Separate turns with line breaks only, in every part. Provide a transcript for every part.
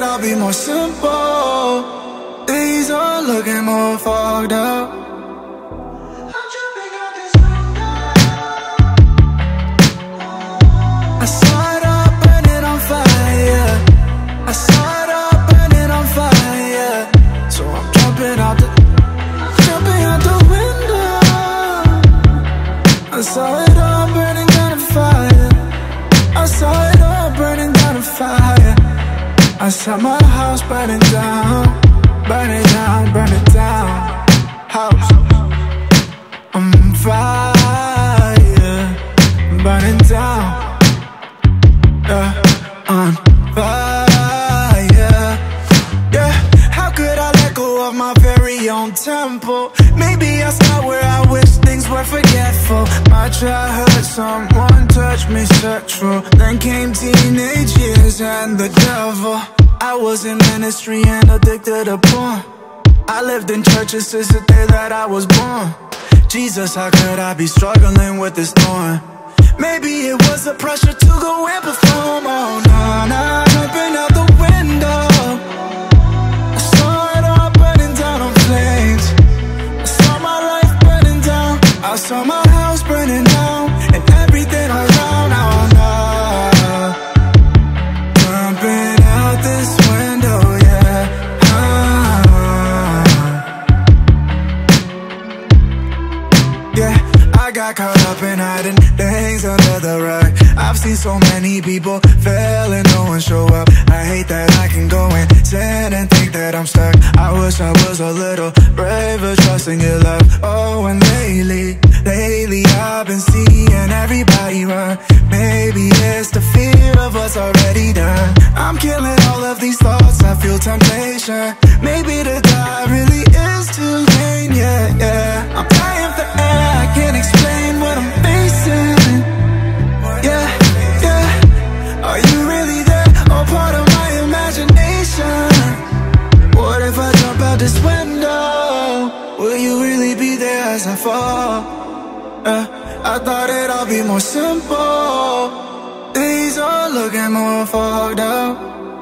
all be more simple. These are looking more fogged up. I saw it all burning on fire. I saw it all burning on fire. So I'm jumping out the window. I saw it all burning down to fire. I saw it all burning down to fire. I saw my house burning down, burn it down, burn it down. House on fire, burning down, on fire. Yeah, how could I let go of my very own tempo? Maybe I start where I wish things were forgetful. Might try hurt someone, touch me sexual. Then came teenage years and the devil. I was in ministry and addicted to porn. I lived in churches since the day that I was born. Jesus, how could I be struggling with this thorn? Maybe it was the pressure to go and perform. Oh no, no, jumping out the window. I saw it all burning down on flames. I saw my life burning down. I saw my house burning down and everything around. Oh no, jumping out this window, yeah. Yeah, I got caught up in hiding things under the rug. I've seen so many people fail and no one show up. I hate that I can go and sin and think that I'm stuck. I wish I was a little braver, trusting your love. Oh, and lately I've been seeing everybody run. Maybe it's the fear of what's already done. I'm killing all of these thoughts, I feel temptation. Maybe to die really is too late, yeah, yeah. I'm dying for air, I can't explain what I'm facing. Yeah, yeah. Are you really there, or part of my imagination? What if I jump out this window? Will you really be there as I fall? I thought it'd all be more simple. These are looking more fogged up.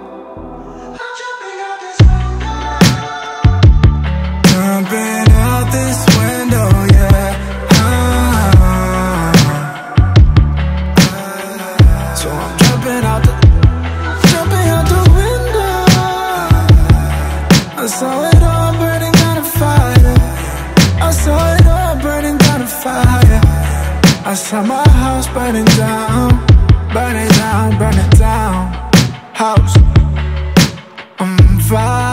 Jumping out this window, yeah. So I'm jumping out the window. I saw it all burning down to fire. I saw it all burning down to fire. I saw my house burning down, burn it down, burn it down. House on fire.